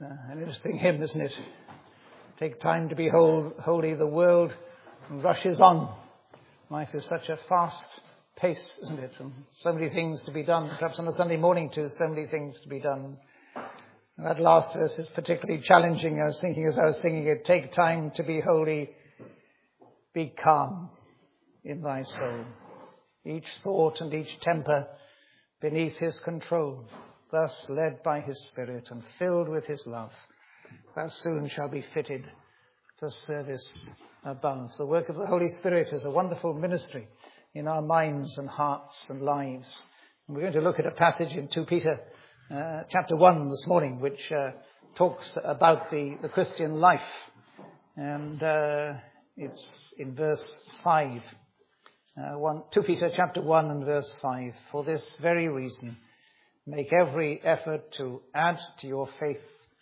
An interesting hymn, isn't it? Take time to behold holy, the world rushes on. Life is such a fast pace, isn't it? And so many things to be done. Perhaps on a Sunday morning too, so many things to be done. And that last verse is particularly challenging. I was thinking as I was singing it, take time to be holy, be calm in thy soul. Each thought and each temper beneath his control, thus led by his Spirit and filled with his love, thou soon shall be fitted for service above. The work of the Holy Spirit is a wonderful ministry in our minds and hearts and lives. And we're going to look at a passage in 2 Peter chapter 1 this morning, which talks about the Christian life. And it's in verse 5. 2 Peter chapter 1 and verse 5. For this very reason, make every effort to add to your faith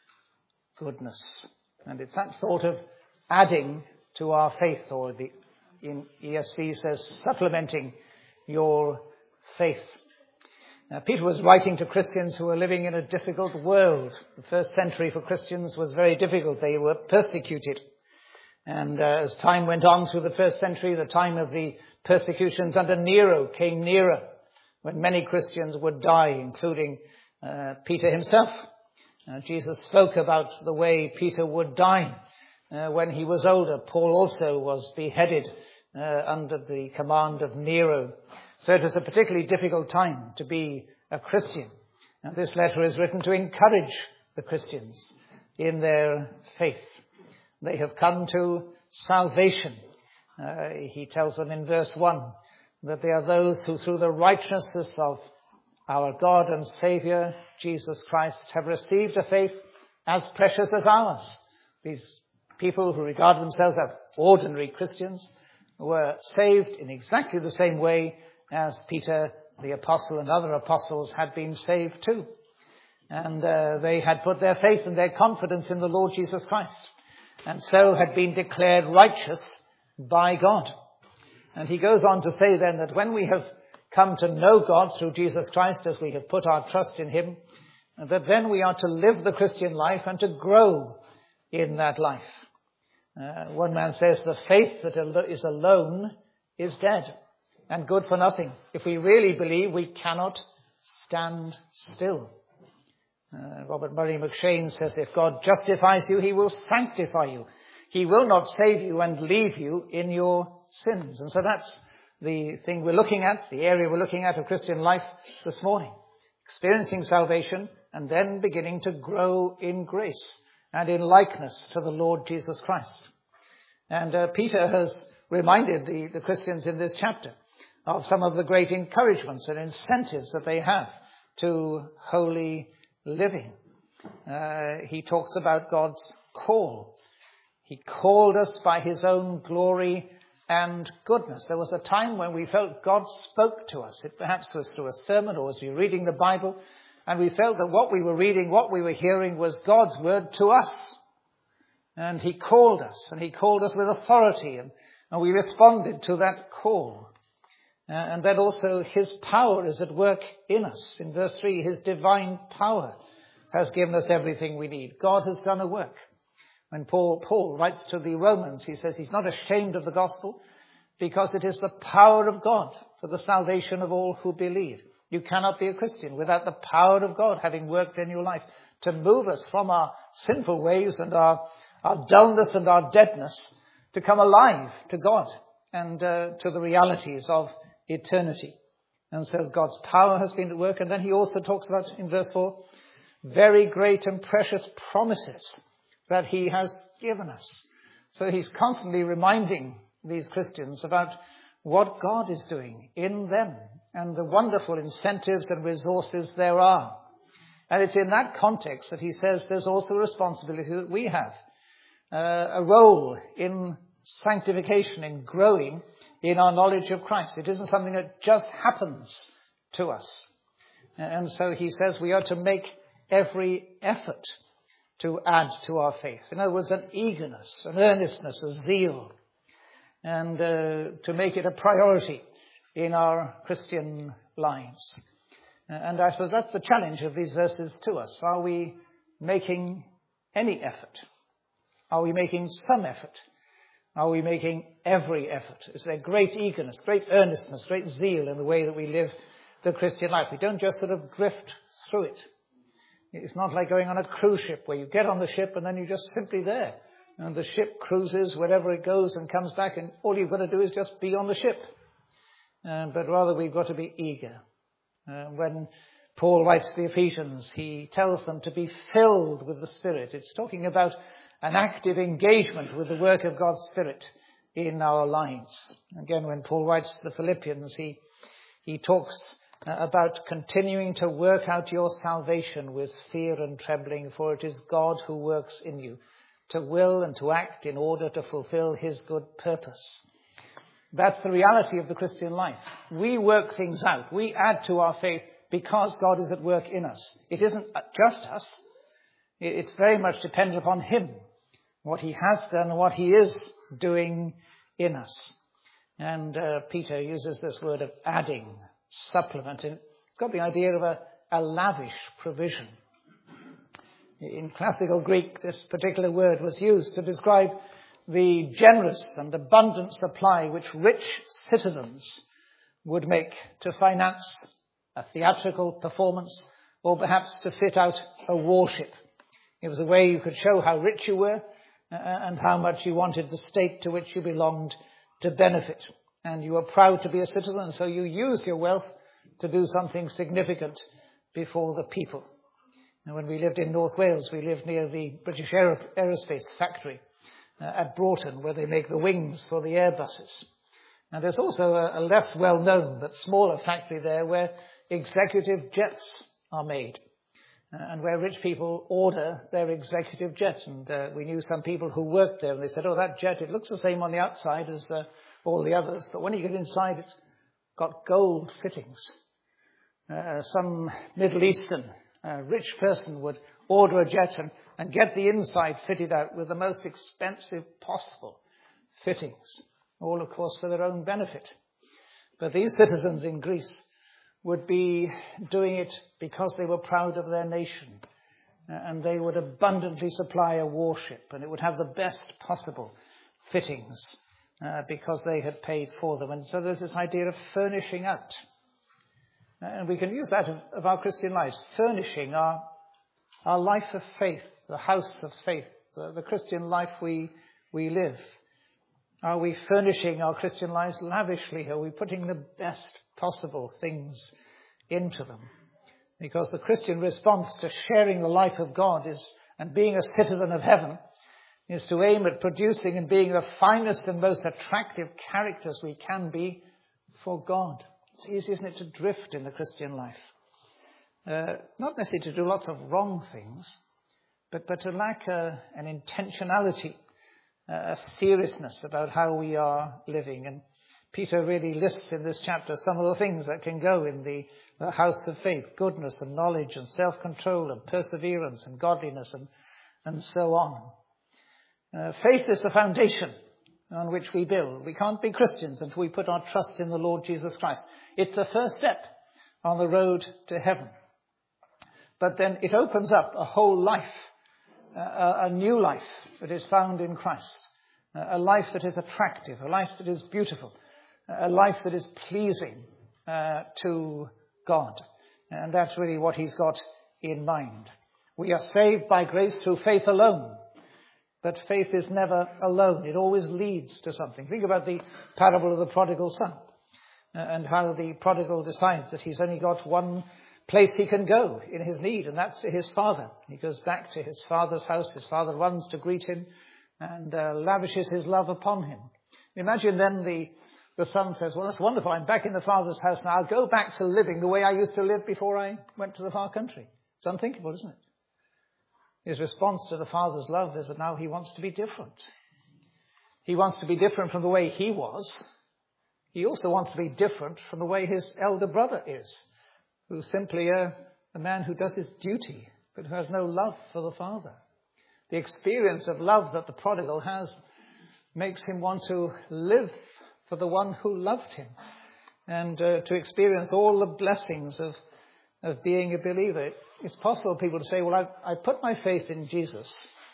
goodness. And it's that thought of adding to our faith, or in ESV says supplementing your faith. Now, Peter was writing to Christians who were living in a difficult world. The first century for Christians was very difficult. They were persecuted. And as time went on through the first century, the time of the persecutions under Nero came nearer, when many Christians would die, including Peter himself. Jesus spoke about the way Peter would die when he was older. Paul also was beheaded under the command of Nero. So it was a particularly difficult time to be a Christian. And this letter is written to encourage the Christians in their faith. They have come to salvation. He tells them in verse 1 that they are those who through the righteousness of our God and Saviour, Jesus Christ, have received a faith as precious as ours. These people who regard themselves as ordinary Christians were saved in exactly the same way as Peter, the apostle, and other apostles had been saved too. And they had put their faith and their confidence in the Lord Jesus Christ, and so had been declared righteous by God. And he goes on to say then that when we have come to know God through Jesus Christ, as we have put our trust in him, that then we are to live the Christian life and to grow in that life. One man says the faith that is alone is dead and good for nothing. If we really believe, we cannot stand still. Robert Murray McShane says if God justifies you, he will sanctify you. He will not save you and leave you in your sins. And so that's the thing we're looking at, the area we're looking at of Christian life this morning. Experiencing salvation and then beginning to grow in grace and in likeness to the Lord Jesus Christ. And Peter has reminded the Christians in this chapter of some of the great encouragements and incentives that they have to holy living. He talks about God's call. He called us by his own glory and goodness. There was a time when we felt God spoke to us. It perhaps was through a sermon or as we were reading the Bible, and we felt that what we were reading, what we were hearing was God's word to us. And he called us, and he called us with authority, and we responded to that call. And then also his power is at work in us. In verse 3, his divine power has given us everything we need. God has done a work. When Paul writes to the Romans, he says he's not ashamed of the gospel because it is the power of God for the salvation of all who believe. You cannot be a Christian without the power of God having worked in your life to move us from our sinful ways and our dullness and our deadness to come alive to God and to the realities of eternity. And so God's power has been at work. And then he also talks about, in verse 4, very great and precious promises that he has given us. So he's constantly reminding these Christians about what God is doing in them and the wonderful incentives and resources there are. And it's in that context that he says there's also a responsibility that we have, a role in sanctification, in growing in our knowledge of Christ. It isn't something that just happens to us. And so he says we are to make every effort to add to our faith. In other words, an eagerness, an earnestness, a zeal, and to make it a priority in our Christian lives. And I suppose that's the challenge of these verses to us. Are we making any effort? Are we making some effort? Are we making every effort? Is there great eagerness, great earnestness, great zeal in the way that we live the Christian life? We don't just sort of drift through it. It's not like going on a cruise ship where you get on the ship and then you're just simply there. And the ship cruises wherever it goes and comes back, and all you've got to do is just be on the ship. But rather we've got to be eager. When Paul writes to the Ephesians, he tells them to be filled with the Spirit. It's talking about an active engagement with the work of God's Spirit in our lives. Again, when Paul writes to the Philippians, he talks about continuing to work out your salvation with fear and trembling, for it is God who works in you to will and to act in order to fulfill his good purpose. That's the reality of the Christian life. We work things out. We add to our faith because God is at work in us. It isn't just us. It's very much dependent upon him, what he has done and what he is doing in us. And Peter uses this word of adding, supplement. It's got the idea of a lavish provision. In classical Greek, this particular word was used to describe the generous and abundant supply which rich citizens would make to finance a theatrical performance or perhaps to fit out a warship. It was a way you could show how rich you were and how much you wanted the state to which you belonged to benefit. And you were proud to be a citizen, so you used your wealth to do something significant before the people. And when we lived in North Wales, we lived near the British Aerospace factory at Broughton, where they make the wings for the Airbuses. And there's also a less well-known but smaller factory there where executive jets are made, and where rich people order their executive jet. And we knew some people who worked there, and they said, oh, that jet, it looks the same on the outside as all the others, but when you get inside, it's got gold fittings. Some Middle Eastern rich person would order a jet and get the inside fitted out with the most expensive possible fittings, all, of course, for their own benefit. But these citizens in Greece would be doing it because they were proud of their nation, and they would abundantly supply a warship, and it would have the best possible fittings because they had paid for them. And so there's this idea of furnishing out. And we can use that of our Christian lives, furnishing our life of faith, the house of faith, the Christian life we live. Are we furnishing our Christian lives lavishly? Are we putting the best possible things into them? Because the Christian response to sharing the life of God and being a citizen of heaven is to aim at producing and being the finest and most attractive characters we can be for God. It's easy, isn't it, to drift in the Christian life. Not necessarily to do lots of wrong things, but to lack an intentionality, a seriousness about how we are living. And Peter really lists in this chapter some of the things that can go in the house of faith: goodness and knowledge and self-control and perseverance and godliness and so on. Faith is the foundation on which we build. We can't be Christians until we put our trust in the Lord Jesus Christ. It's the first step on the road to heaven. But then it opens up a whole life, a new life that is found in Christ, a life that is attractive, a life that is beautiful, a life that is pleasing to God. And that's really what he's got in mind. We are saved by grace through faith alone. But faith is never alone. It always leads to something. Think about the parable of the prodigal son and how the prodigal decides that he's only got one place he can go in his need, and that's to his father. He goes back to his father's house. His father runs to greet him and lavishes his love upon him. Imagine then the son says, well, that's wonderful. I'm back in the father's house now. I'll go back to living the way I used to live before I went to the far country. It's unthinkable, isn't it? His response to the father's love is that now he wants to be different. He wants to be different from the way he was. He also wants to be different from the way his elder brother is, who's simply a man who does his duty, but who has no love for the father. The experience of love that the prodigal has makes him want to live for the one who loved him and to experience all the blessings of being a believer. It's possible people to say, well, I put my faith in Jesus,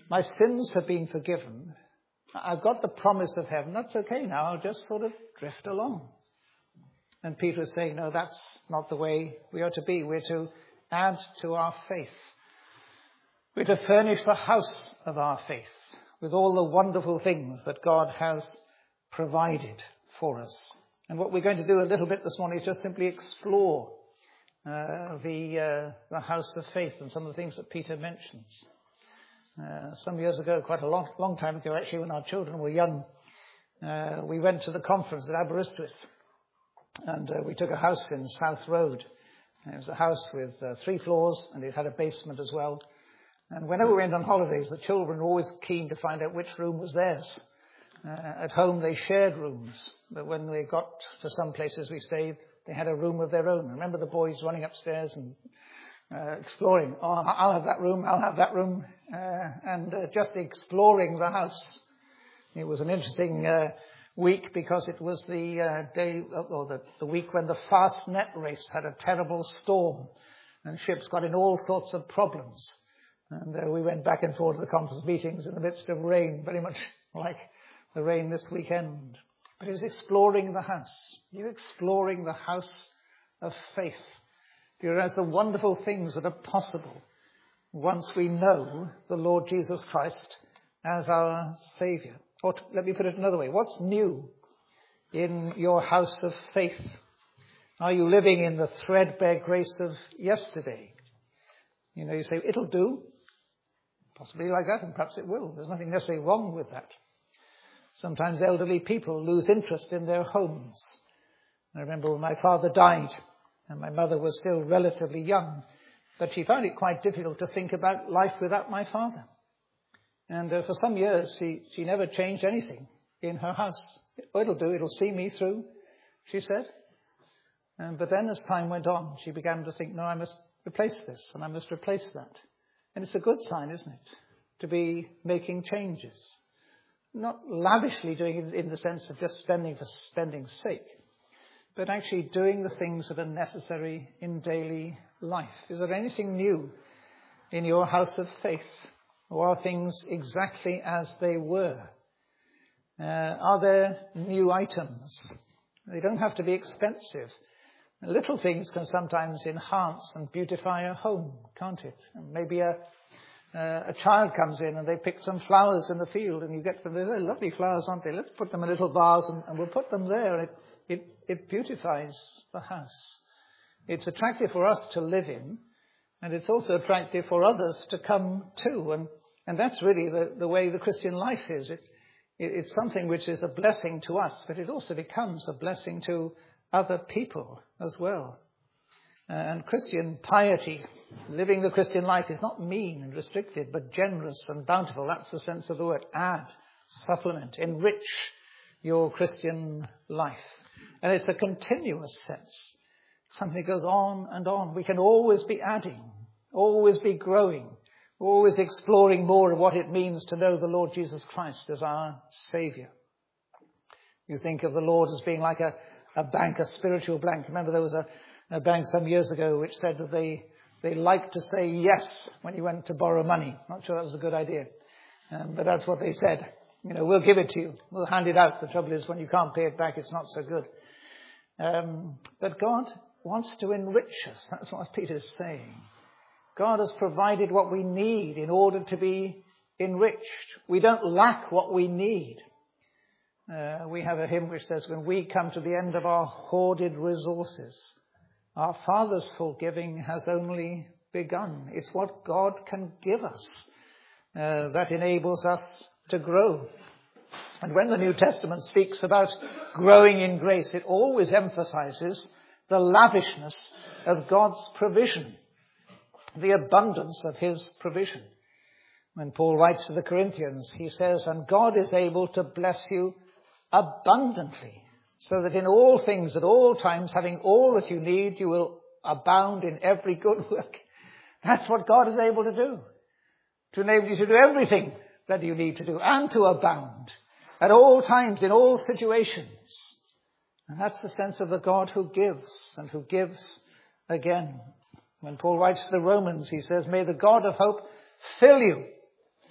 My sins have been forgiven. I've got the promise of heaven. That's okay now. I'll just sort of drift along. And Peter is saying, no, that's not the way we are to be. We're to add to our faith. We're to furnish the house of our faith with all the wonderful things that God has provided for us. And what we're going to do a little bit this morning is just simply explore the house of faith and some of the things that Peter mentions. Some years ago, quite a long time ago actually, when our children were young, we went to the conference at Aberystwyth, and we took a house in South Road. It was a house with 3 floors, and it had a basement as well. And whenever we went on holidays, the children were always keen to find out which room was theirs. At home, they shared rooms, but when they got to some places we stayed, they had a room of their own. I remember the boys running upstairs and exploring. Oh, I'll have that room, I'll have that room, and just exploring the house. It was an interesting week because it was the day, or the week when the fast net race had a terrible storm, and ships got in all sorts of problems. And we went back and forth to the conference meetings in the midst of rain, very much like the rain this weekend. But it was exploring the house. You're exploring the house of faith. You realize the wonderful things that are possible once we know the Lord Jesus Christ as our Saviour. Or let me put it another way. What's new in your house of faith? Are you living in the threadbare grace of yesterday? You know, you say, it'll do. Possibly like that, and perhaps it will. There's nothing necessarily wrong with that. Sometimes elderly people lose interest in their homes. I remember when my father died, and my mother was still relatively young, but she found it quite difficult to think about life without my father. And for some years, she never changed anything in her house. Oh, it'll do, it'll see me through, she said. But then as time went on, she began to think, no, I must replace this, and I must replace that. And it's a good sign, isn't it, to be making changes. Not lavishly doing it in the sense of just spending for spending's sake, but actually doing the things that are necessary in daily life. Is there anything new in your house of faith? Or are things exactly as they were? Are there new items? They don't have to be expensive. Little things can sometimes enhance and beautify a home, can't it? And maybe a child comes in and they pick some flowers in the field, and you get them, they're lovely flowers, aren't they? Let's put them in a little vase and we'll put them there. It beautifies the house. It's attractive for us to live in, and it's also attractive for others to come to. And that's really the way the Christian life is. It's something which is a blessing to us, but it also becomes a blessing to other people as well. And Christian piety, living the Christian life, is not mean and restricted, but generous and bountiful. That's the sense of the word. Add, supplement, enrich your Christian life. And it's a continuous sense. Something that goes on and on. We can always be adding, always be growing, always exploring more of what it means to know the Lord Jesus Christ as our Saviour. You think of the Lord as being like a bank, a spiritual bank. Remember there was a bank some years ago which said that they liked to say yes when you went to borrow money. Not sure that was a good idea. But that's what they said. You know, we'll give it to you. We'll hand it out. The trouble is when you can't pay it back, it's not so good. But God wants to enrich us. That's what Peter's saying. God has provided what we need in order to be enriched. We don't lack what we need. We have a hymn which says, when we come to the end of our hoarded resources, our Father's full giving has only begun. It's what God can give us that enables us to grow. And when the New Testament speaks about growing in grace, it always emphasizes the lavishness of God's provision, the abundance of his provision. When Paul writes to the Corinthians, he says, and God is able to bless you abundantly, so that in all things, at all times, having all that you need, you will abound in every good work. That's what God is able to do, to enable you to do everything that you need to do, and to abound at all times, in all situations. And that's the sense of the God who gives, and who gives again. When Paul writes to the Romans, he says, may the God of hope fill you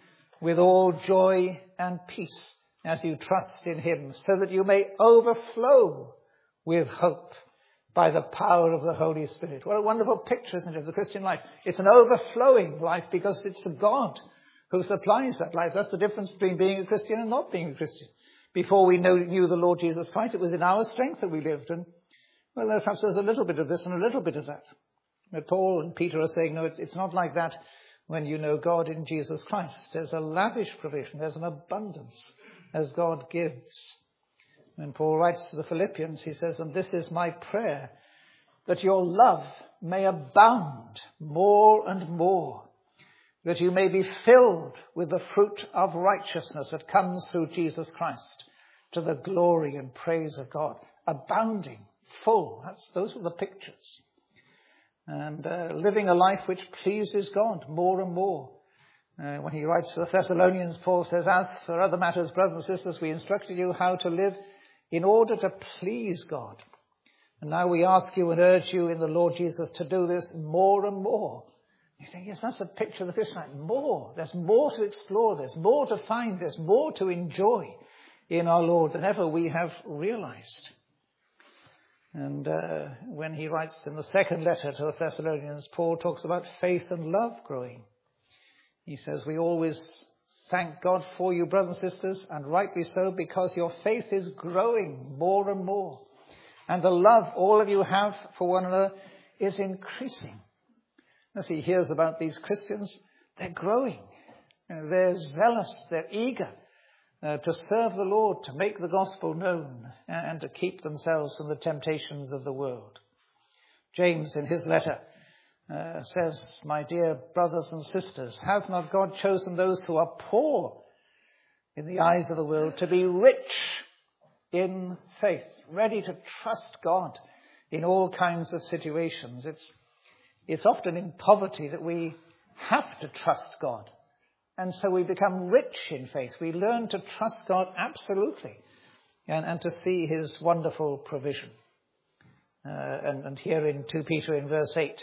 with all joy and peace as you trust in him, so that you may overflow with hope by the power of the Holy Spirit. What a wonderful picture, isn't it, of the Christian life? It's an overflowing life because it's the God who supplies that life. That's the difference between being a Christian and not being a Christian. Before we knew the Lord Jesus Christ, it was in our strength that we lived. And, well, perhaps there's a little bit of this and a little bit of that. But Paul and Peter are saying, no, it's not like that when you know God in Jesus Christ. There's a lavish provision. There's an abundance as God gives. When Paul writes to the Philippians, he says, and this is my prayer, that your love may abound more and more, that you may be filled with the fruit of righteousness that comes through Jesus Christ, to the glory and praise of God. Abounding, full, those are the pictures. And living a life which pleases God more and more. When he writes to the Thessalonians, Paul says, as for other matters, brothers and sisters, we instructed you how to live in order to please God. And now we ask you and urge you in the Lord Jesus to do this more and more. You think, yes, that's a picture of the Christian life. More. There's more to explore. There's more to find. There's more to enjoy in our Lord than ever we have realized. And when he writes in the second letter to the Thessalonians, Paul talks about faith and love growing. He says, we always thank God for you, brothers and sisters, and rightly so, because your faith is growing more and more. And the love all of you have for one another is increasing. As he hears about these Christians, they're growing. They're zealous. They're eager to serve the Lord, to make the gospel known, and to keep themselves from the temptations of the world. James, in his letter, says, my dear brothers and sisters, has not God chosen those who are poor in the eyes of the world to be rich in faith, ready to trust God in all kinds of situations? It's often in poverty that we have to trust God. And so we become rich in faith. We learn to trust God absolutely and to see his wonderful provision. And here in 2 Peter in verse 8,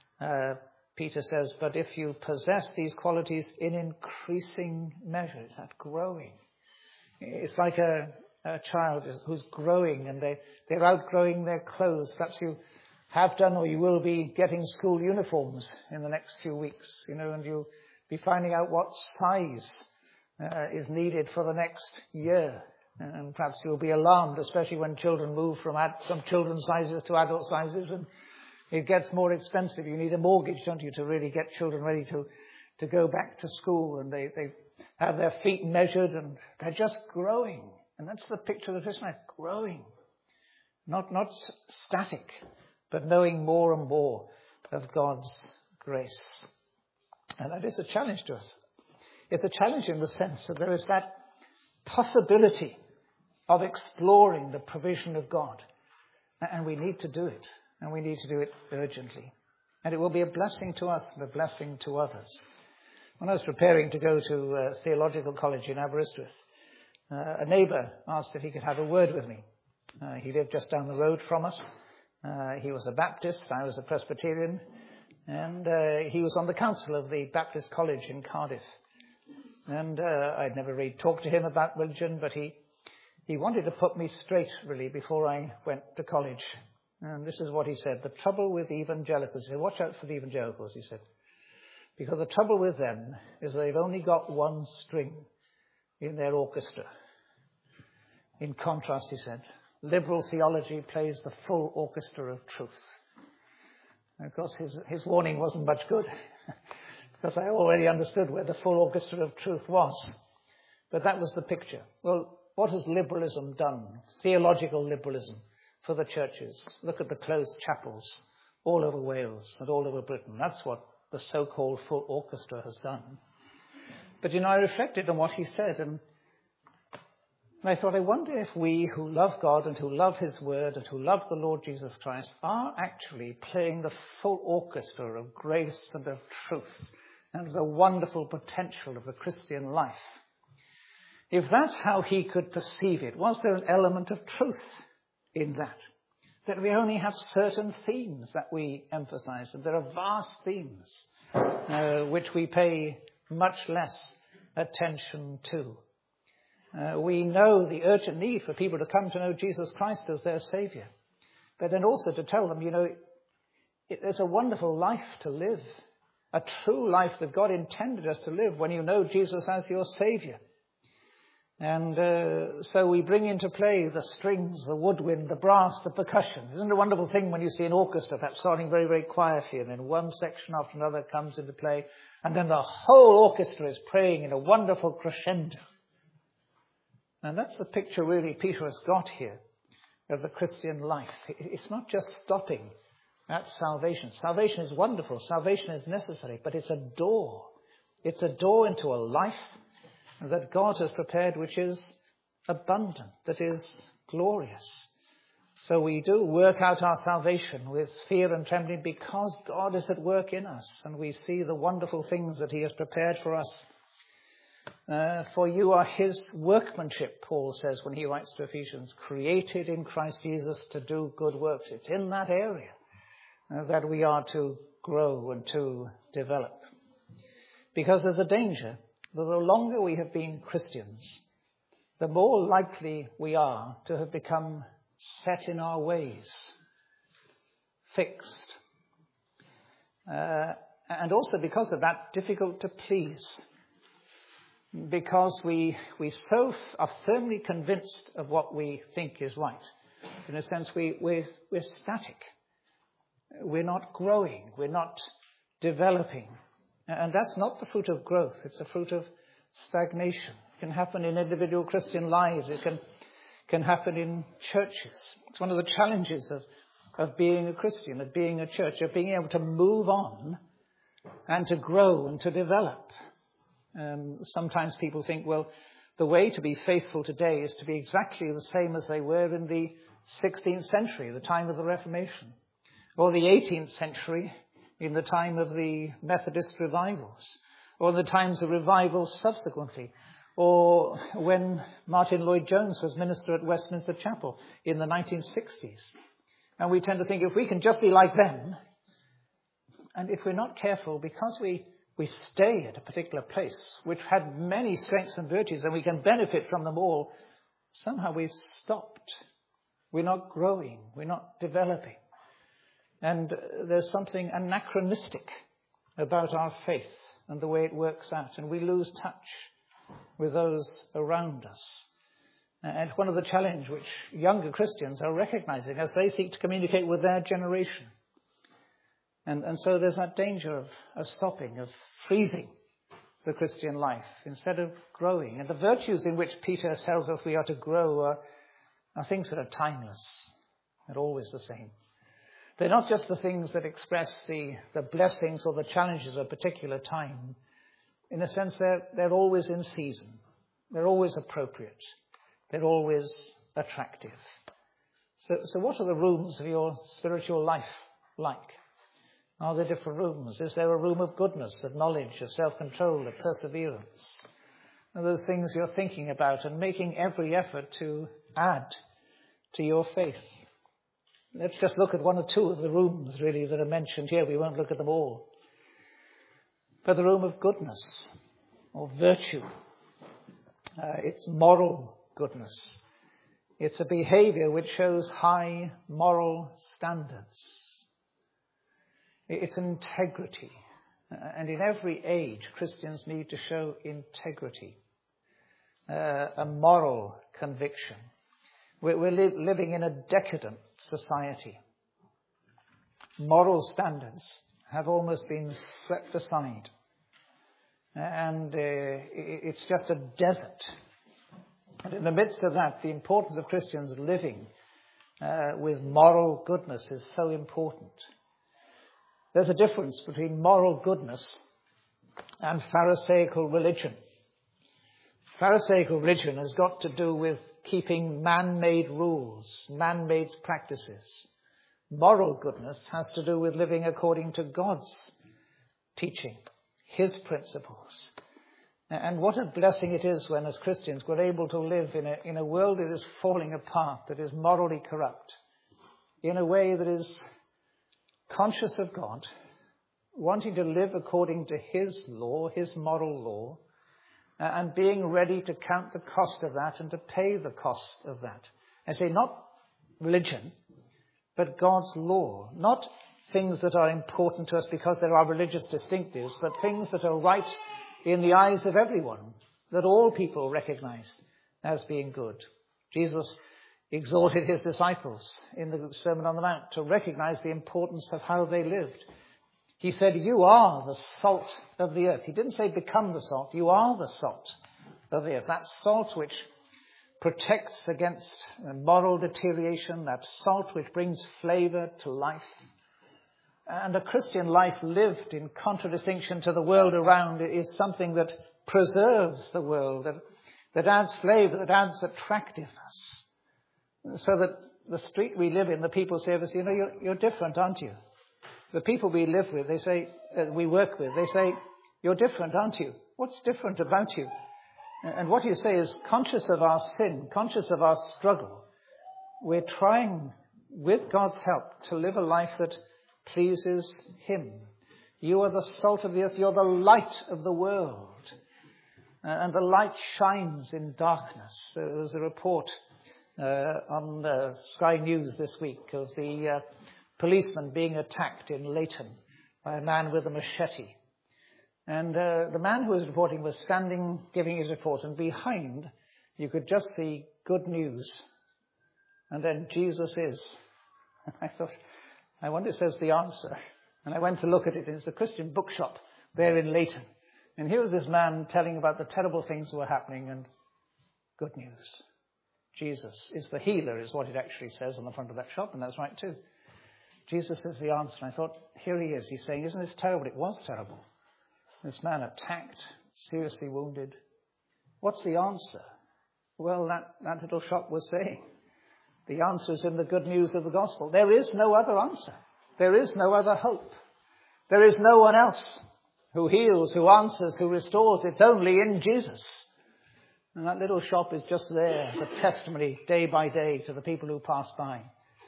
Peter says, but if you possess these qualities in increasing measure, it's that growing. It's like a child who's growing and they're outgrowing their clothes. Perhaps you have done or you will be getting school uniforms in the next few weeks, and you'll be finding out what size is needed for the next year. And perhaps you'll be alarmed, especially when children move from children's sizes to adult sizes, and it gets more expensive. You need a mortgage, don't you, to really get children ready to go back to school. And they have their feet measured and they're just growing. And that's the picture of the Christian life, growing. Not static, but knowing more and more of God's grace. And that is a challenge to us. It's a challenge in the sense that there is that possibility of exploring the provision of God. And we need to do it. And we need to do it urgently. And it will be a blessing to us and a blessing to others. When I was preparing to go to theological college in Aberystwyth, a neighbour asked if he could have a word with me. He lived just down the road from us. He was a Baptist, I was a Presbyterian, and he was on the council of the Baptist College in Cardiff. And I'd never really talked to him about religion, but he wanted to put me straight, really, before I went to college. And this is what he said. The trouble with evangelicals, he said, watch out for the evangelicals, he said. Because the trouble with them is they've only got one string in their orchestra. In contrast, he said, liberal theology plays the full orchestra of truth. And of course, his warning wasn't much good, because I already understood where the full orchestra of truth was. But that was the picture. Well, what has liberalism done? Theological liberalism for the churches. Look at the closed chapels all over Wales and all over Britain. That's what the so-called full orchestra has done. But, I reflected on what he said, and I thought, I wonder if we who love God and who love his word and who love the Lord Jesus Christ are actually playing the full orchestra of grace and of truth and of the wonderful potential of the Christian life. If that's how he could perceive it, was there an element of truth in that? That we only have certain themes that we emphasize, and there are vast themes which we pay much less attention to. We know the urgent need for people to come to know Jesus Christ as their Saviour. But then also to tell them, it's a wonderful life to live. A true life that God intended us to live when you know Jesus as your Saviour. And so we bring into play the strings, the woodwind, the brass, the percussion. Isn't it a wonderful thing when you see an orchestra perhaps starting very, very quietly, and then one section after another comes into play, and then the whole orchestra is playing in a wonderful crescendo. And that's the picture really Peter has got here of the Christian life. It's not just stopping at salvation. Salvation is wonderful. Salvation is necessary, but it's a door. It's a door into a life that God has prepared, which is abundant, that is glorious. So we do work out our salvation with fear and trembling because God is at work in us, and we see the wonderful things that he has prepared for us. For you are his workmanship, Paul says when he writes to Ephesians, created in Christ Jesus to do good works. It's in that area that we are to grow and to develop. Because there's a danger that the longer we have been Christians, the more likely we are to have become set in our ways, fixed. And also because of that, difficult to please. Because we so are firmly convinced of what we think is right. In a sense, we're static. We're not growing. We're not developing. And that's not the fruit of growth. It's a fruit of stagnation. It can happen in individual Christian lives. It can happen in churches. It's one of the challenges of being a Christian, of being a church, of being able to move on and to grow and to develop. Sometimes people think, well, the way to be faithful today is to be exactly the same as they were in the 16th century, the time of the Reformation, or the 18th century, in the time of the Methodist revivals, or the times of revivals subsequently, or when Martin Lloyd-Jones was minister at Westminster Chapel in the 1960s. And we tend to think if we can just be like them, and if we're not careful, because we stay at a particular place which had many strengths and virtues and we can benefit from them all, somehow we've stopped. We're not growing. We're not developing. And there's something anachronistic about our faith and the way it works out. And we lose touch with those around us. And it's one of the challenges which younger Christians are recognizing as they seek to communicate with their generation. And so there's that danger of stopping, of freezing the Christian life instead of growing. And the virtues in which Peter tells us we are to grow are things that are timeless. They're always the same. They're not just the things that express the blessings or the challenges of a particular time. In a sense, they're always in season. They're always appropriate. They're always attractive. So what are the rooms of your spiritual life like? Are there different rooms? Is there a room of goodness, of knowledge, of self-control, of perseverance? Are those things you're thinking about and making every effort to add to your faith? Let's just look at one or two of the rooms, really, that are mentioned here. We won't look at them all. But the room of goodness, or virtue, it's moral goodness. It's a behavior which shows high moral standards. It's integrity. And in every age, Christians need to show integrity, a moral conviction. We're living in a decadent society. Moral standards have almost been swept aside. And it's just a desert. And in the midst of that, the importance of Christians living with moral goodness is so important. There's a difference between moral goodness and Pharisaical religion. Pharisaical religion has got to do with keeping man-made rules, man-made practices. Moral goodness has to do with living according to God's teaching, his principles. And what a blessing it is when, as Christians, we're able to live in a world that is falling apart, that is morally corrupt, in a way that is conscious of God, wanting to live according to his law, his moral law, and being ready to count the cost of that and to pay the cost of that. I say not religion, but God's law. Not things that are important to us because there are religious distinctives, but things that are right in the eyes of everyone, that all people recognize as being good. Jesus exhorted his disciples in the Sermon on the Mount to recognize the importance of how they lived. He said, you are the salt of the earth. He didn't say become the salt. You are the salt of the earth. That salt which protects against moral deterioration, that salt which brings flavor to life. And a Christian life lived in contradistinction to the world around is something that preserves the world, that adds flavor, that adds attractiveness. So that the street we live in, the people say to us, you're different, aren't you? The people we live with, they say, we work with, they say, you're different, aren't you? What's different about you? And what you say is, conscious of our sin, conscious of our struggle, we're trying, with God's help, to live a life that pleases him. You are the salt of the earth. You're the light of the world. And the light shines in darkness. There's a report on Sky News this week of the policeman being attacked in Leighton by a man with a machete. And the man who was reporting was standing giving his report, and behind you could just see good news. And then Jesus is. And I thought, I wonder if there's the answer. And I went to look at it. It's a Christian bookshop there in Leighton. And here was this man telling about the terrible things that were happening, and good news. Jesus is the healer, is what it actually says on the front of that shop, and that's right too. Jesus is the answer. And I thought, here he is. He's saying, isn't this terrible? It was terrible. This man attacked, seriously wounded. What's the answer? Well, that little shop was saying, the answer is in the good news of the gospel. There is no other answer. There is no other hope. There is no one else who heals, who answers, who restores. It's only in Jesus. And that little shop is just there as a testimony day by day to the people who pass by.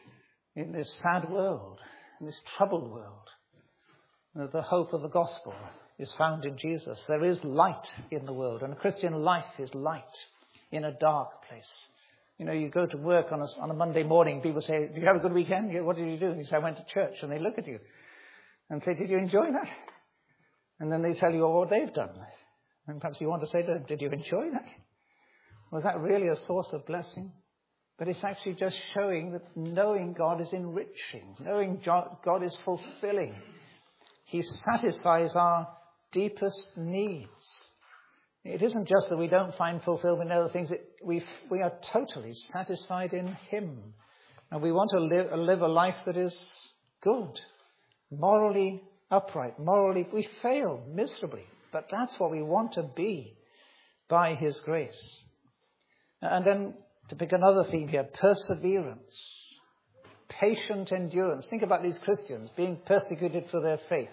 In this sad world, in this troubled world, the hope of the gospel is found in Jesus. There is light in the world, and a Christian life is light in a dark place. You go to work on a Monday morning, people say, did you have a good weekend? What did you do? You say, I went to church. And they look at you and say, did you enjoy that? And then they tell you what they've done. And perhaps you want to say to them, did you enjoy that? Was that really a source of blessing? But it's actually just showing that knowing God is enriching, knowing God is fulfilling. He satisfies our deepest needs. It isn't just that we don't find fulfillment in other things. We are totally satisfied in him. And we want to live a life that is good, morally upright, morally. We fail miserably, but that's what we want to be by his grace. And then to pick another theme here, perseverance, patient endurance. Think about these Christians being persecuted for their faith.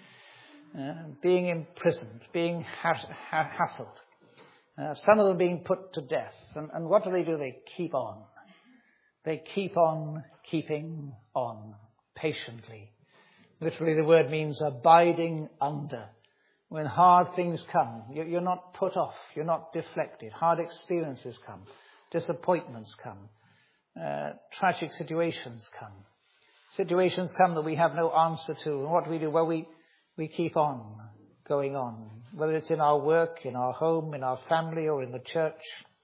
Being imprisoned, being hassled, some of them being put to death. And what do? They keep on. They keep on keeping on patiently. Literally the word means abiding under. When hard things come, you're not put off, you're not deflected. Hard experiences come, disappointments come, tragic situations come. Situations come that we have no answer to. And what do? Well, we keep on going on, whether it's in our work, in our home, in our family, or in the church.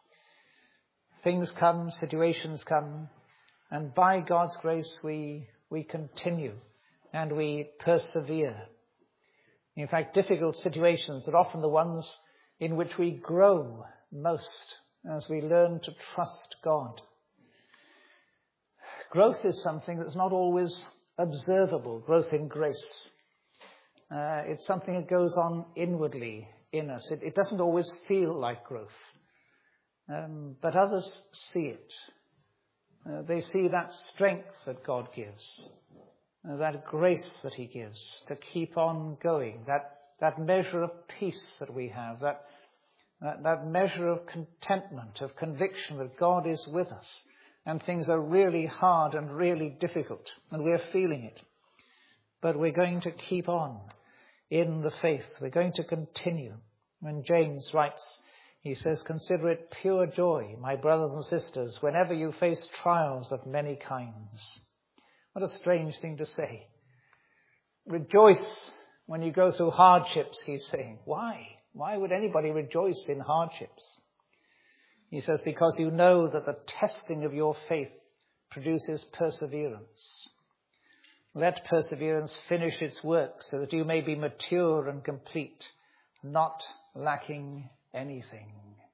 Things come, situations come, and by God's grace we continue and we persevere. In fact, difficult situations are often the ones in which we grow most as we learn to trust God. Growth is something that's not always observable, growth in grace. It's something that goes on inwardly in us. It doesn't always feel like growth. But others see it. They see that strength that God gives, that grace that he gives to keep on going, that measure of peace that we have, that measure of contentment, of conviction that God is with us, and things are really hard and really difficult, and we're feeling it. But we're going to keep on in the faith. We're going to continue. When James writes He says, consider it pure joy, my brothers and sisters, whenever you face trials of many kinds. What a strange thing to say. Rejoice when you go through hardships, he's saying. Why? Why would anybody rejoice in hardships? He says, because you know that the testing of your faith produces perseverance. Let perseverance finish its work so that you may be mature and complete, not lacking anything.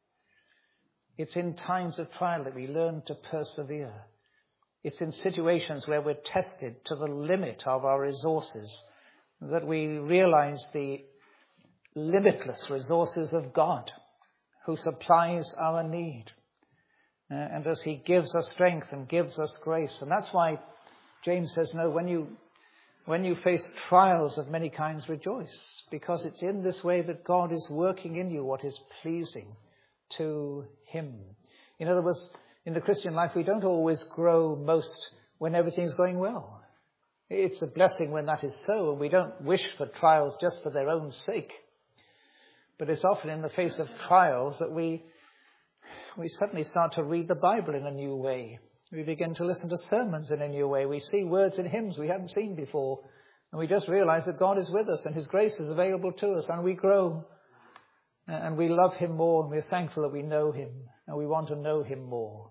It's in times of trial that we learn to persevere. It's in situations where we're tested to the limit of our resources that we realize the limitless resources of God, who supplies our need. And as he gives us strength and gives us grace. And that's why James says, no, when you face trials of many kinds, rejoice. Because it's in this way that God is working in you what is pleasing to him. In other words, in the Christian life, we don't always grow most when everything's going well. It's a blessing when that is so, and we don't wish for trials just for their own sake. But it's often in the face of trials that we suddenly start to read the Bible in a new way. We begin to listen to sermons in a new way. We see words in hymns we hadn't seen before. And we just realize that God is with us and his grace is available to us, and we grow. And we love him more, and we're thankful that we know him, and we want to know him more.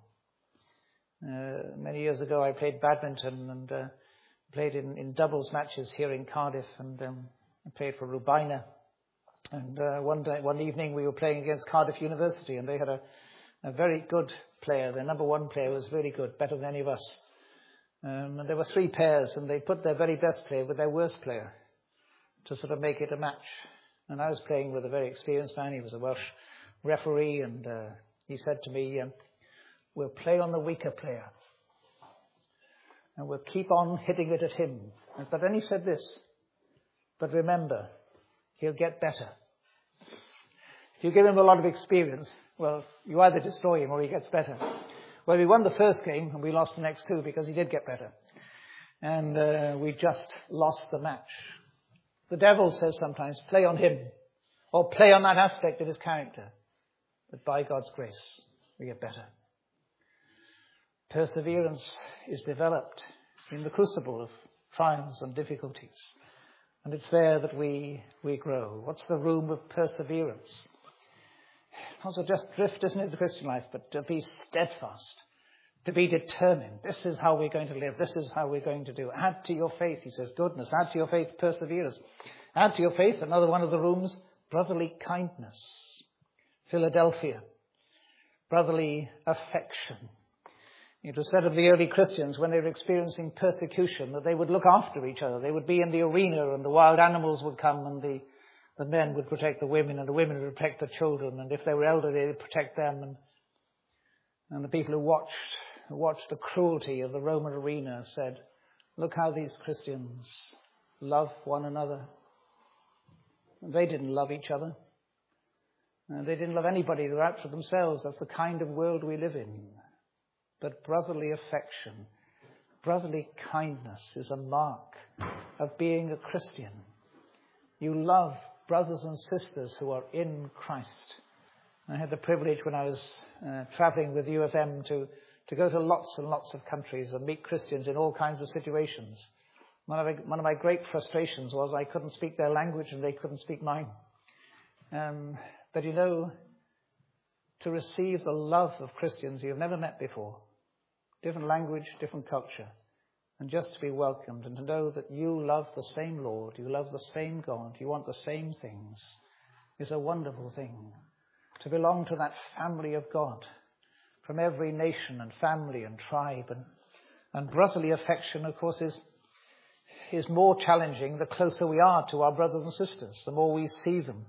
Many years ago I played badminton and played in doubles matches here in Cardiff, and I played for Rubina. And one evening we were playing against Cardiff University, and they had a very good player. Their number one player was really good, better than any of us. And there were three pairs, and they put their very best player with their worst player to sort of make it a match. And I was playing with a very experienced man. He was a Welsh referee, and he said to me, we'll play on the weaker player, and we'll keep on hitting it at him. But then he said this, but remember, he'll get better. If you give him a lot of experience, well, you either destroy him or he gets better. Well, we won the first game and we lost the next two because he did get better. And we just lost the match. The devil says sometimes, play on him or play on that aspect of his character. But by God's grace, we get better. Perseverance is developed in the crucible of trials and difficulties. And it's there that we grow. What's the room of perseverance? Not to just drift, isn't it, the Christian life, but to be steadfast, to be determined. This is how we're going to live. This is how we're going to do. Add to your faith, he says, goodness. Add to your faith, perseverance. Add to your faith, another one of the rooms, brotherly kindness. Philadelphia, brotherly affection. It was said of the early Christians when they were experiencing persecution that they would look after each other. They would be in the arena and the wild animals would come, and the men would protect the women and the women would protect the children. And if they were elderly, they would protect them. And the people who watched the cruelty of the Roman arena said, look how these Christians love one another. And they didn't love each other. And they didn't love anybody. They were out for themselves. That's the kind of world we live in. But brotherly affection, brotherly kindness is a mark of being a Christian. You love brothers and sisters who are in Christ. I had the privilege when I was traveling with UFM to go to lots and lots of countries and meet Christians in all kinds of situations. One of my great frustrations was I couldn't speak their language and they couldn't speak mine. But you know, to receive the love of Christians you've never met before, different language, different culture, and just to be welcomed and to know that you love the same Lord, you love the same God, you want the same things, is a wonderful thing. To belong to that family of God from every nation and family and tribe, and brotherly affection, of course, is more challenging the closer we are to our brothers and sisters, the more we see them.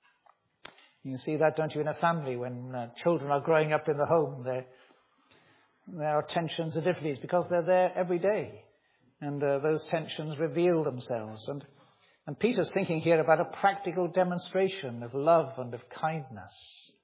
You see that, don't you, in a family when children are growing up in the home. There are tensions and difficulties because they're there every day. And those tensions reveal themselves. And Peter's thinking here about a practical demonstration of love and of kindness.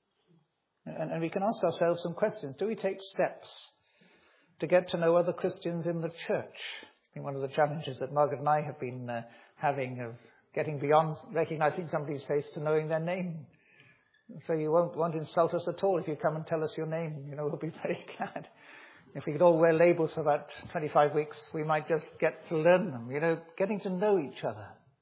And we can ask ourselves some questions. Do we take steps to get to know other Christians in the church? I think one of the challenges that Margaret and I have been having of getting beyond recognizing somebody's face to knowing their name. So you won't insult us at all if you come and tell us your name. We'll be very glad. If we could all wear labels for about 25 weeks, we might just get to learn them, getting to know each other.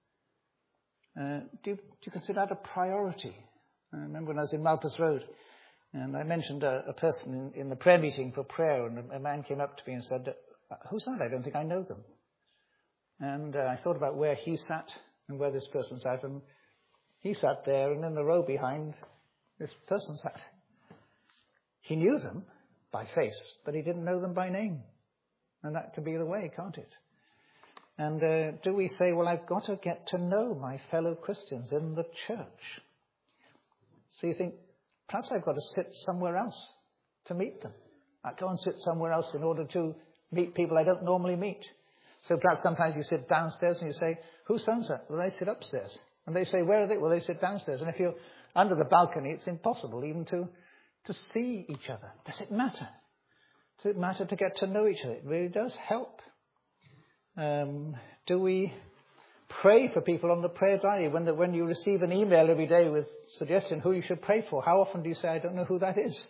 Do you consider that a priority? I remember when I was in Malpas Road, and I mentioned a person in the prayer meeting for prayer, and a man came up to me and said, "Who's that? I don't think I know them." And I thought about where he sat and where this person sat, and he sat there, and in the row behind, this person sat. He knew them by face, but he didn't know them by name. And that can be the way, can't it? And do we say, well, I've got to get to know my fellow Christians in the church? So you think, perhaps I've got to sit somewhere else to meet them. I go and sit somewhere else in order to meet people I don't normally meet. So perhaps sometimes you sit downstairs and you say, who's so-and-so? Well, they sit upstairs. And they say, where are they? Well, they sit downstairs. And if you're under the balcony, it's impossible even to see each other. Does it matter? Does it matter to get to know each other? It really does help. Do we pray for people on the prayer diary? When you receive an email every day with suggestion who you should pray for, how often do you say, I don't know who that is?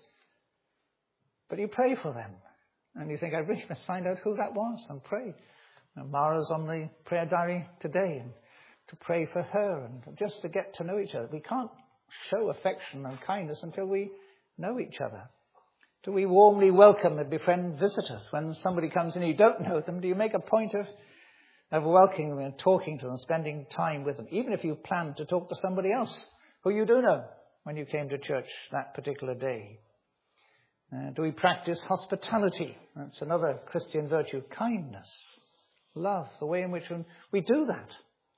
But you pray for them. And you think, I really must find out who that was and pray. And Mara's on the prayer diary today, and to pray for her and just to get to know each other. We can't show affection and kindness until we know each other. Do we warmly welcome and befriend visitors? When somebody comes in and you don't know them, do you make a point of welcoming them and talking to them, spending time with them, even if you plan to talk to somebody else who you do know when you came to church that particular day? Do we practice hospitality? That's another Christian virtue. Kindness, love, the way in which we do that.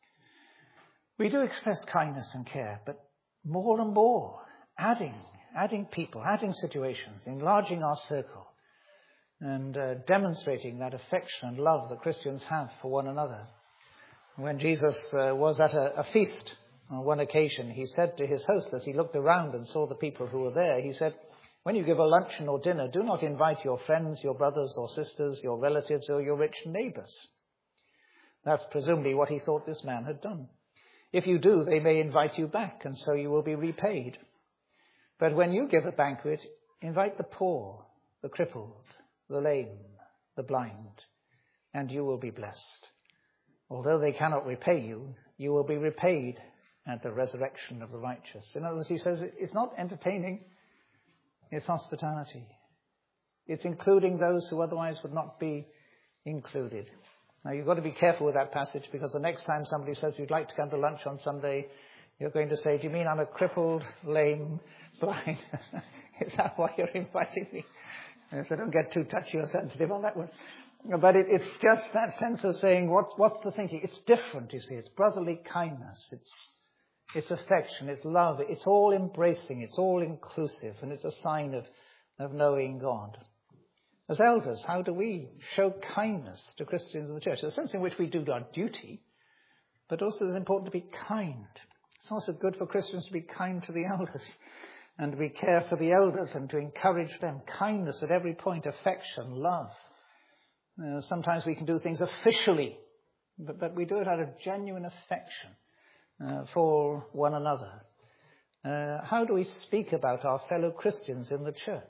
We do express kindness and care, but more and more, adding people, adding situations, enlarging our circle, and demonstrating that affection and love that Christians have for one another. When Jesus was at a feast on one occasion, he said to his host, as he looked around and saw the people who were there, he said, when you give a luncheon or dinner, do not invite your friends, your brothers or sisters, your relatives or your rich neighbors. That's presumably what he thought this man had done. If you do, they may invite you back, and so you will be repaid. But when you give a banquet, invite the poor, the crippled, the lame, the blind, and you will be blessed. Although they cannot repay you, you will be repaid at the resurrection of the righteous. In other words, he says it's not entertaining, it's hospitality. It's including those who otherwise would not be included. Now, you've got to be careful with that passage, because the next time somebody says you'd like to come to lunch on Sunday, you're going to say, do you mean I'm a crippled, lame, blind? Is that why you're inviting me? So don't get too touchy or sensitive on that one. But it's just that sense of saying, what's the thinking? It's different, you see. It's brotherly kindness. It's affection. It's love. It's all embracing. It's all inclusive. And it's a sign of knowing God. As elders, how do we show kindness to Christians in the church? There's a sense in which we do our duty, but also it's important to be kind. It's also good for Christians to be kind to the elders and to be care for the elders and to encourage them. Kindness at every point, affection, love. Sometimes we can do things officially, but we do it out of genuine affection for one another. How do we speak about our fellow Christians in the church?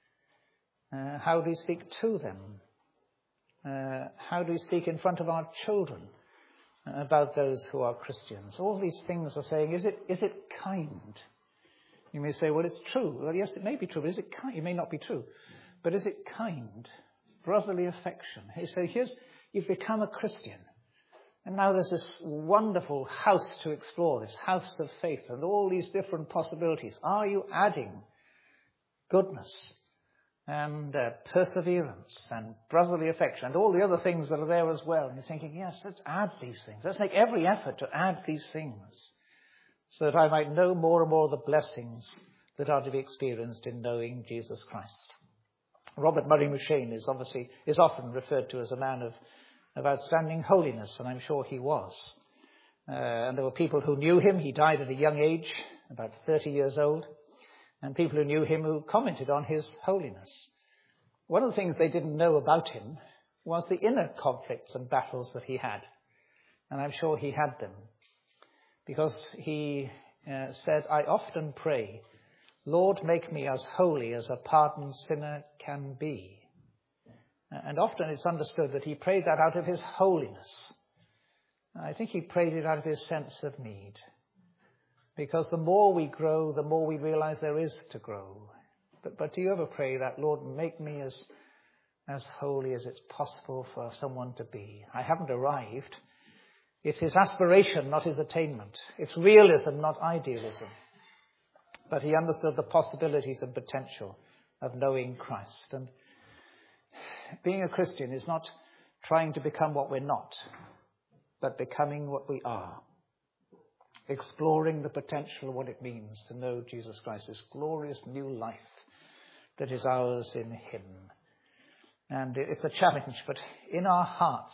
How do we speak to them? How do we speak in front of our children about those who are Christians? All these things are saying, is it kind? You may say, well, it's true. Well, yes, it may be true, but is it kind? It may not be true. But is it kind? Brotherly affection. So you've become a Christian. And now there's this wonderful house to explore, this house of faith, and all these different possibilities. Are you adding goodness and perseverance and brotherly affection and all the other things that are there as well? And you're thinking, yes, let's add these things. Let's make every effort to add these things so that I might know more and more of the blessings that are to be experienced in knowing Jesus Christ. Robert Murray M'Cheyne is often referred to as a man of outstanding holiness, and I'm sure he was. And there were people who knew him. He died at a young age, about 30 years old. And people who knew him who commented on his holiness. One of the things they didn't know about him was the inner conflicts and battles that he had. And I'm sure he had them. Because he said, I often pray Lord, make me as holy as a pardoned sinner can be. And often it's understood that he prayed that out of his holiness. I think he prayed it out of his sense of need. Because the more we grow, the more we realize there is to grow. But do you ever pray that, Lord, make me as holy as it's possible for someone to be? I haven't arrived. It's his aspiration, not his attainment. It's realism, not idealism. But he understood the possibilities and potential of knowing Christ. And being a Christian is not trying to become what we're not, but becoming what we are. Exploring the potential of what it means to know Jesus Christ, this glorious new life that is ours in him. And it's a challenge, but in our hearts,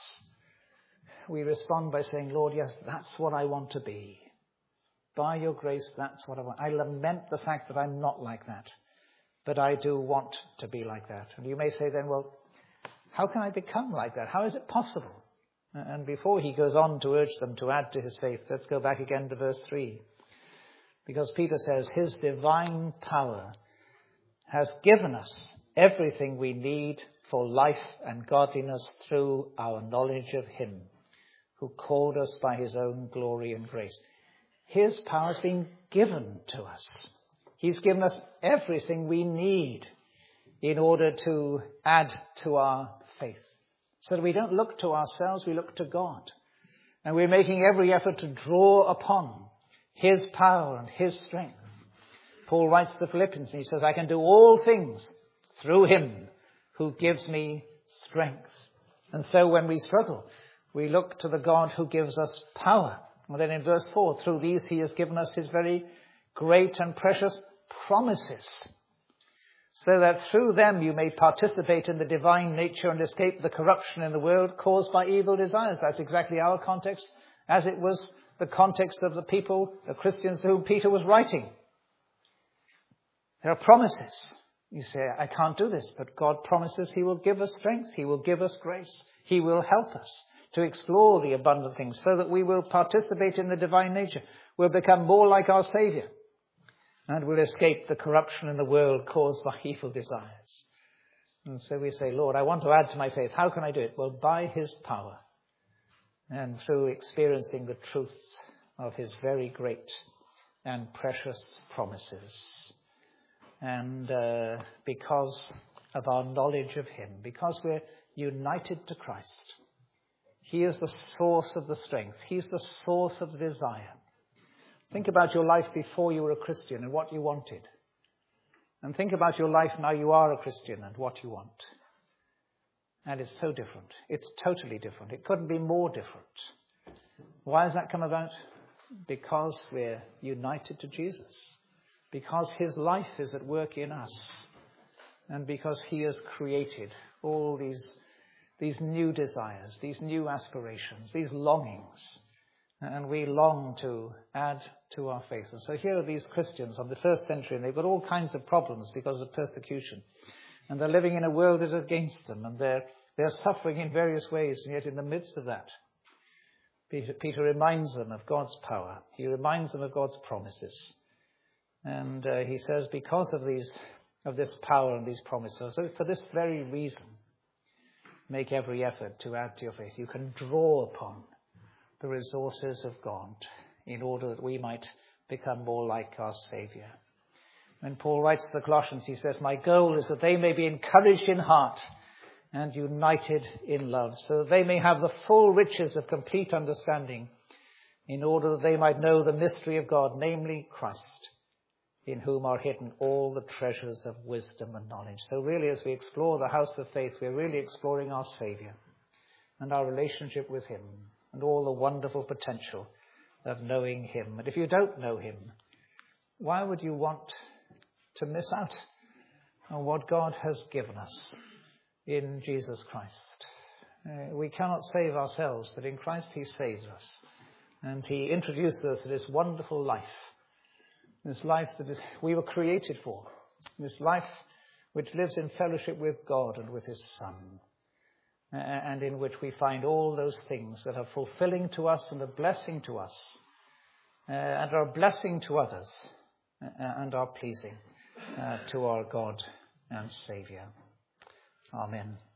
we respond by saying, Lord, yes, that's what I want to be. By your grace, that's what I want. I lament the fact that I'm not like that, but I do want to be like that. And you may say then, well, how can I become like that? How is it possible? And before he goes on to urge them to add to his faith, let's go back again to verse 3. Because Peter says, his divine power has given us everything we need for life and godliness through our knowledge of him who called us by his own glory and grace. His power has been given to us. He's given us everything we need in order to add to our faith. So that we don't look to ourselves, we look to God. And we're making every effort to draw upon his power and his strength. Paul writes to the Philippians and he says, I can do all things through him who gives me strength. And so when we struggle, we look to the God who gives us power. And then in verse 4, through these he has given us his very great and precious promises, so that through them you may participate in the divine nature and escape the corruption in the world caused by evil desires. That's exactly our context, as it was the context of the people, the Christians to whom Peter was writing. There are promises. You say, I can't do this, but God promises he will give us strength, he will give us grace, he will help us to explore the abundant things so that we will participate in the divine nature. We'll become more like our Saviour. And will escape the corruption in the world caused by evil desires. And so we say, Lord, I want to add to my faith. How can I do it? Well, by his power and through experiencing the truth of his very great and precious promises. And because of our knowledge of him, because we're united to Christ, he is the source of the strength. He's the source of the desire. Think about your life before you were a Christian and what you wanted. And think about your life now you are a Christian and what you want. And it's so different. It's totally different. It couldn't be more different. Why has that come about? Because we're united to Jesus. Because his life is at work in us. And because he has created all these new desires, these new aspirations, these longings. And we long to add to our faith. And so here are these Christians of the first century, and they've got all kinds of problems because of persecution. And they're living in a world that is against them, and they're suffering in various ways, and yet in the midst of that, Peter reminds them of God's power. He reminds them of God's promises. And he says, because of this power and these promises, so for this very reason, make every effort to add to your faith. You can draw upon the resources of God in order that we might become more like our Saviour. When Paul writes to the Colossians, he says, my goal is that they may be encouraged in heart and united in love, so that they may have the full riches of complete understanding, in order that they might know the mystery of God, namely Christ, in whom are hidden all the treasures of wisdom and knowledge. So really, as we explore the house of faith, we're really exploring our Saviour and our relationship with him, and all the wonderful potential of knowing him. And if you don't know him, why would you want to miss out on what God has given us in Jesus Christ? We cannot save ourselves, but in Christ he saves us. And he introduces us to this wonderful life. This life that we were created for. This life which lives in fellowship with God and with his Son. And in which we find all those things that are fulfilling to us and a blessing to us, and are a blessing to others, and are pleasing. to our God and Saviour. Amen.